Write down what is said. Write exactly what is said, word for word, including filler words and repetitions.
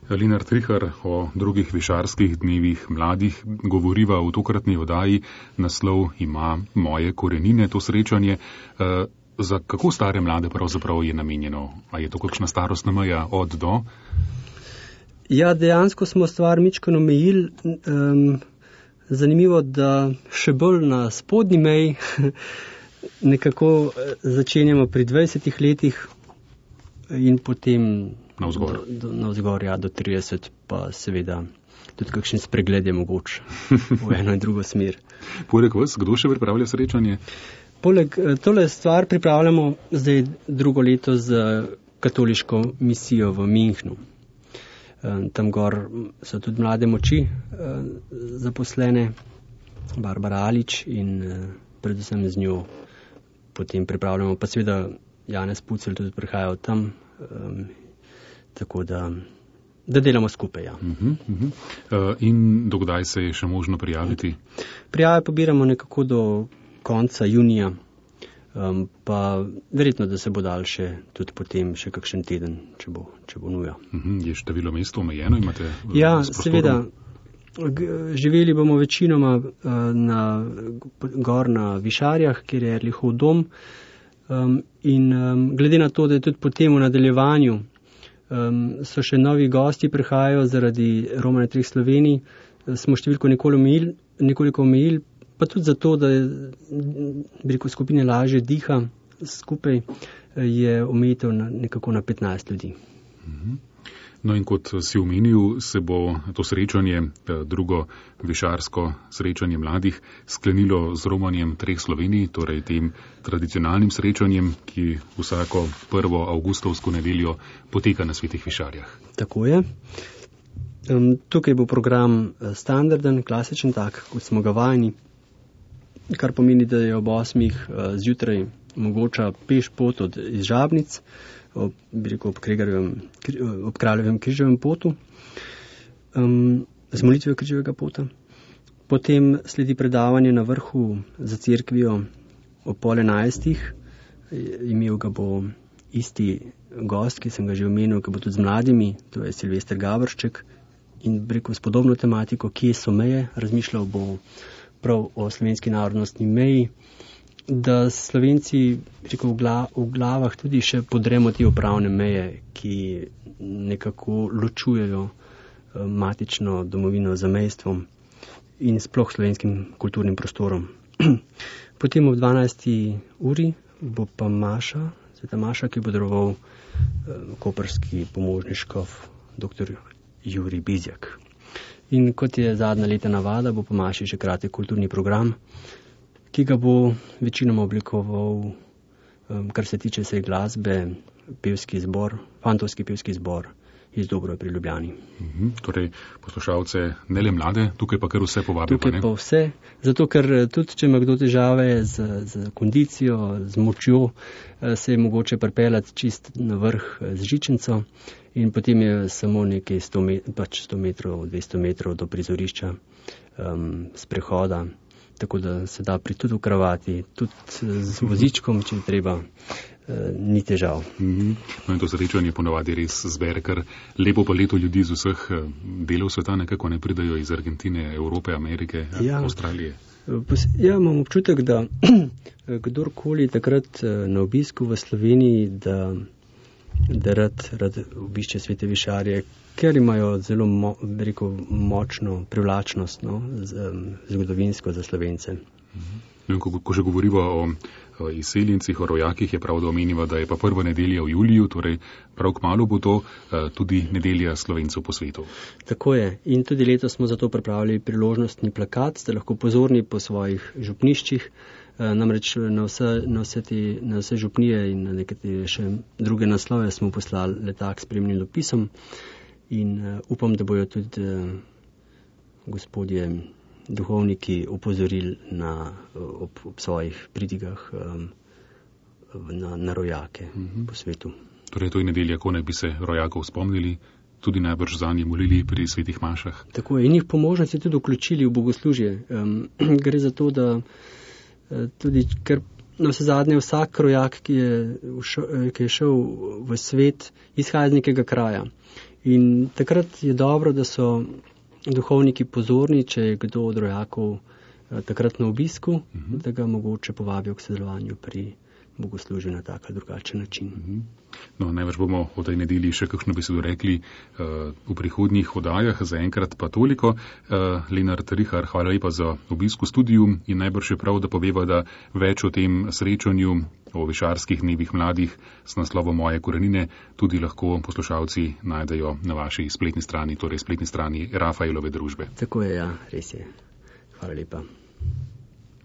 Lenart Rihar o drugih višarskih dnevih mladih govoriva v tokratni oddaji. Naslov ima Moje korenine, to srečanje. E, za kako stare mlade pravzaprav je namenjeno? A je to kakšna starostna meja od do? Ja, dejansko smo stvar mičkeno omejili. Um, zanimivo, da še bolj na spodnji meji nekako začenjamo pri dvajsetih letih in potem navzgor. Do, navzgor, ja, do trideset, pa seveda tudi kakšen spregled je mogoč v eno in drugo smer. Poleg vas, kdo še pripravlja srečanje? Poleg tole stvar pripravljamo zdaj drugo leto z katoliško misijo v Münchnu. Tam gor so tudi mlade moči zaposlene, Barbara Alič, in predvsem z njo potem pripravljamo, pa seveda Janez Pucelj tudi prihaja od tam, um, tako da, da delamo skupaj. Ja. Uh-huh, uh-huh. Uh, in dokdaj se je še možno prijaviti? Prijave pobiramo nekako do konca junija, um, pa verjetno, da se bo daljše tudi potem še kakšen teden, če bo, če bo nuja. Uh-huh. Je število mest omejeno? Imate ja, seveda. Živeli bomo večinoma uh, na, gor na Višarjah, kjer je Erlihov dom. Um, in um, glede na to, da je tudi potem v nadaljevanju um, so še novi gosti prihajajo zaradi Romane treh Slovenij, smo številko omejili, nekoliko omejili, pa tudi zato, da bi rekel, skupine lažje diha skupaj, je omejitev na, nekako na petnajst ljudi. Mhm. No in kot si omenil, se bo to srečanje, drugo višarsko srečanje mladih, sklenilo z romanjem treh Slovenij, torej tem tradicionalnim srečanjem, ki vsako prvo avgustovsko nedeljo poteka na Svetih Višarjah. Tako je. Um, tukaj bo program standarden, klasičen tak, kot smo ga vajeni, kar pomeni, da je ob osmih uh, zjutraj mogoča peš pot od iz Žabnic, ob, bi rekel, ob, ob Kraljevem križevem potu, um, z molitvijo križevega pota. Potem sledi predavanje na vrhu za cerkvijo ob pol enajstih. Imel ga bo isti gost, ki sem ga že omenil, ki bo tudi z mladimi, to je Silvester Gavršček, in bi rekel, s podobno tematiko, kje so meje, razmišljal bo prav o slovenski narodnostni meji, da Slovenci, rekel, v, glav, v glavah tudi še podremo te upravne meje, ki nekako ločujejo matično domovino z zamejstvom in sploh slovenskim kulturnim prostorom. Potem ob dvanajsti uri bo pa Maša, sveta Maša, ki bo daroval koprski pomožni škof dr. Jurij Bizjak. In kot je zadnja leta navada, bo po Maši še kratek kulturni program, ki ga bo večinoma oblikoval, kar se tiče vse glasbe, pevski zbor, fantovski pevski zbor iz Dobrove pri Ljubljani. Mhm, torej poslušalce ne le mlade, tukaj pa kar vse povabijo. Tukaj pa vse, zato ker tudi, če ima kdo težave z, z kondicijo, z močjo, se je mogoče pripeljati čist na vrh z žičnico in potem je samo nekaj sto, pač sto metrov, dvesto metrov do prizorišča um, sprehoda. Tako da se da pri tudi v kravati, tudi z vozičkom, če treba, eh, ni težav. Mm-hmm. No in to srečanje ponovadi res zbere kar lepo paleto ljudi z vseh delov sveta, nekako ne pridajo iz Argentine, Evrope, Amerike, ja. Avstralije. Ja, imam občutek, da kdorkoli takrat na obisku v Sloveniji, da, da rad, rad obišče Svete Višarje, ker imajo zelo mo, rekel, močno privlačnost, no, z, um, zgodovinsko za Slovence. Mm-hmm. Ko, ko že govoriva o, o izseljencih, o rojakih, je prav, da omeniva, da je pa prva nedelja v juliju, torej prav kmalu bo to uh, tudi nedelja Slovencev po svetu. Tako je. In tudi letos smo zato pripravili priložnostni plakat, ste lahko pozorni po svojih župniščih, uh, namreč na vse, na, vse te, na vse župnije in na nekatere še druge naslove smo poslali letak s spremnim dopisom. In uh, upam, da bojo tudi uh, gospodje duhovniki opozorili na, ob, ob svojih pridigah um, na, na rojake mm-hmm. po svetu. Torej, to je nedelja, ko naj bi se rojakov spomnili, tudi najbrž zanje molili pri svetih mašah. Tako je, in jih po možnosti tudi vključili v bogoslužje. Um, gre za to, da uh, tudi, ker na vse zadnje vsak rojak, ki je, všel, ki je šel v svet, izhaja iz nekega kraja. In takrat je dobro, da so duhovniki pozorni, če je kdo od rojakov takrat na obisku, uh-huh. da ga mogoče povabijo k sodelovanju pri bogoslužju na tak ali drugačen način. Uh-huh. No, največ bomo o tej nedelji še kakšno besedo rekli uh, v prihodnjih oddajah, zaenkrat pa toliko. Uh, Lenart Rihar, hvala lepa za obisk v studiu in najbrž je prav, da poveva, da več o tem srečanju, o višarskih dnevih mladih s naslovom Moje korenine tudi lahko poslušalci najdejo na vaši spletni strani, torej spletni strani Rafaelove družbe. Tako je, ja, res je. Hvala lepa.